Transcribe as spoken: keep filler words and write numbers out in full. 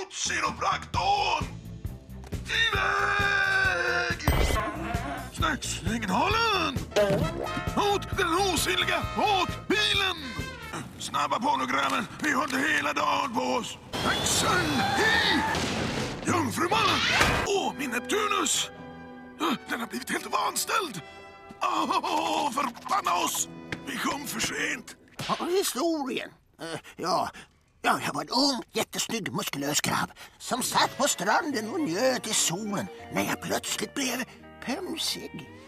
Mot Chiropraktorn! Iväg! Snackssignalen! Mot den osynliga båtbilen! Snabba på nu, grabben. Vi har inte hela dagen på oss. Axel! Hej! Jungfrumannen! Åh, min Neptunus! Den har blivit helt vanställd! Åh, förbanna oss! Vi kom för sent. Ja, historien. Uh, ja, ja, jag var en ung, jättesnygg, muskulös grabb som satt på stranden och njöt i solen när jag plötsligt blev pömsig.